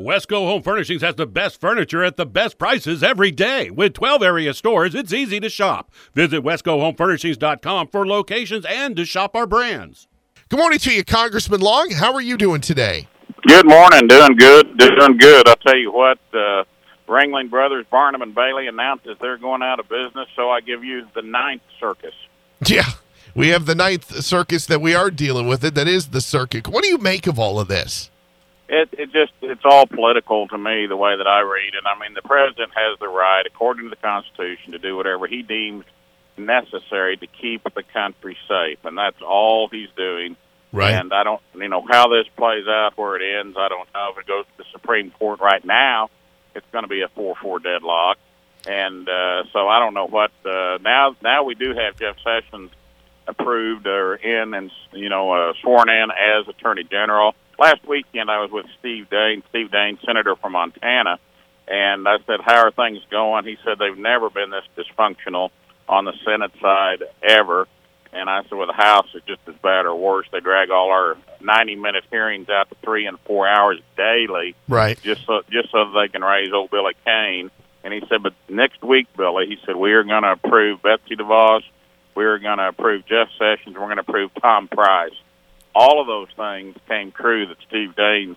Wesco Home Furnishings has the best furniture at the best prices every day. With 12 area stores, it's easy to shop. Visit WescoHomeFurnishings.com for locations and to shop our brands. Good morning to you, Congressman Long. How are you doing today? Good morning. Doing good. I'll tell you what, Ringling Brothers, Barnum and Bailey announces they're going out of business, so I give you the Ninth Circus. Yeah, we have the Ninth Circus that we are dealing with. That is the circuit. What do you make of all of this? It's all political to me, the way that I read it. I mean, the president has the right, according to the Constitution, to do whatever he deems necessary to keep the country safe, and that's all he's doing. Right. And I don't, how this plays out, where it ends, I don't know. If it goes to the Supreme Court right now, it's going to be a 4-4 deadlock. And so I don't know what. Now we do have Jeff Sessions approved or in and, sworn in as Attorney General. Last weekend I was with Steve Daines, Senator from Montana, and I said, how are things going? He said they've never been this dysfunctional on the Senate side ever. And I said, well, the House is just as bad or worse. They drag all our 90-minute hearings out to 3 and 4 hours daily, right? Just so they can raise old Billy Kane. And he said, but next week, Billy, he said, we are going to approve Betsy DeVos, we are going to approve Jeff Sessions, we're going to approve Tom Price. All of those things came true that Steve Daines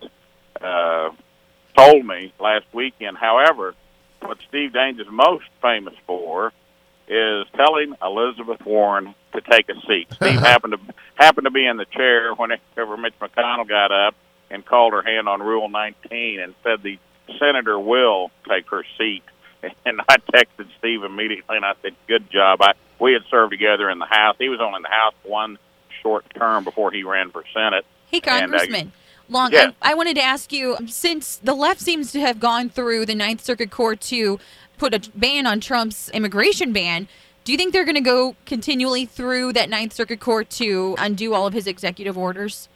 told me last weekend. However, what Steve Daines is most famous for is telling Elizabeth Warren to take a seat. Steve happened to be in the chair whenever Mitch McConnell got up and called her hand on Rule 19 and said the senator will take her seat. And I texted Steve immediately, and I said, good job. We had served together in the House. He was only in the House one short term before he ran for Senate. Hey, Congressman Long, yes. I wanted to ask you, since the left seems to have gone through the Ninth Circuit Court to put a ban on Trump's immigration ban, do you think they're going to go continually through that Ninth Circuit Court to undo all of his executive orders?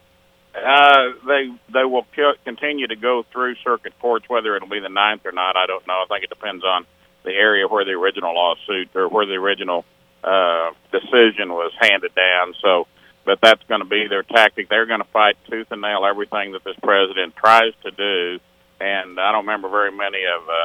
They will continue to go through circuit courts, whether it'll be the Ninth or not. I don't know. I think it depends on the area where the original lawsuit or where the original decision was handed down. But that's going to be their tactic. They're going to fight tooth and nail everything that this president tries to do. And I don't remember very many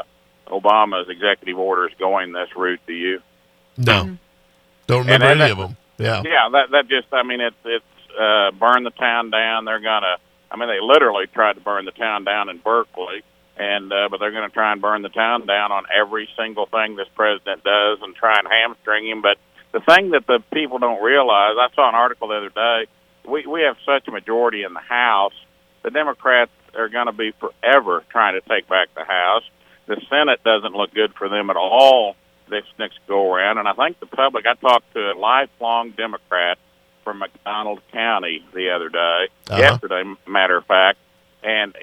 of Obama's executive orders going this route. Do you? No, don't remember any of them. Yeah. That just. I mean, it's burn the town down. They're gonna. I mean, they literally tried to burn the town down in Berkeley, but they're going to try and burn the town down on every single thing this president does and try and hamstring him. But the thing that the people don't realize, I saw an article the other day. We have such a majority in the House. The Democrats are going to be forever trying to take back the House. The Senate doesn't look good for them at all this next go-around. And I think the public, I talked to a lifelong Democrat from McDonald County the other day, yesterday, matter of fact, and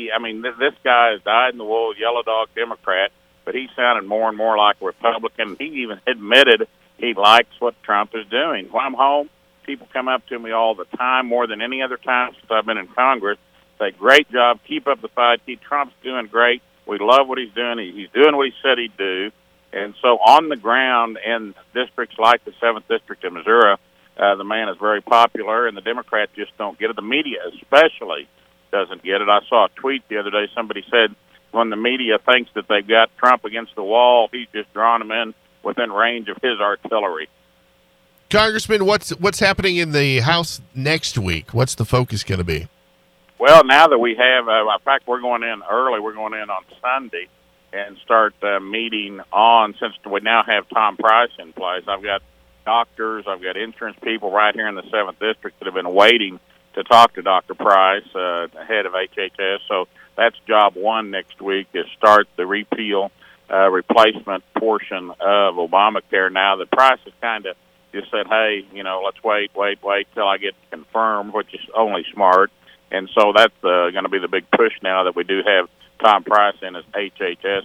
this guy has dyed-in-the-wool yellow dog Democrat, but he sounded more and more like a Republican. He even admitted he likes what Trump is doing. When I'm home, people come up to me all the time, more than any other time since I've been in Congress, say, great job, keep up the fight, Trump's doing great, we love what he's doing, he's doing what he said he'd do. And so on the ground in districts like the 7th District of Missouri, the man is very popular, and the Democrats just don't get it. The media especially doesn't get it. I saw a tweet the other day. Somebody said when the media thinks that they've got Trump against the wall, he's just drawing them in within range of his artillery. Congressman, what's happening in the House next week? What's the focus going to be? Well, now that we have, in fact, we're going in early. We're going in on Sunday and start meeting on, since we now have Tom Price in place. I've got doctors, I've got insurance people right here in the 7th District that have been waiting to talk to Dr. Price, head of HHS. So that's job one next week, is start the repeal, replacement portion of Obamacare. Now, the Price has kind of just said, hey, let's wait till I get confirmed, which is only smart. And so that's going to be the big push now that we do have Tom Price in as HHS.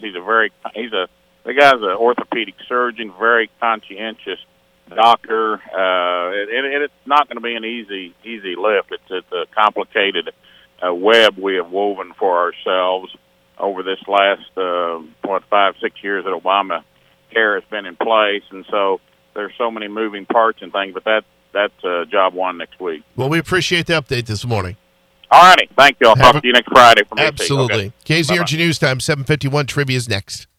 The guy's an orthopedic surgeon, very conscientious doctor, and it's not going to be an easy lift. It's a complicated web we have woven for ourselves over this last 5-6 years that Obamacare has been in place, and so there's so many moving parts and things. But that's job one next week. Well, we appreciate the update this morning. All righty. Tthank you. I'll Have talk to you next Friday from Absolutely. Okay. KZRG News Time, 7:51. Trivia is next.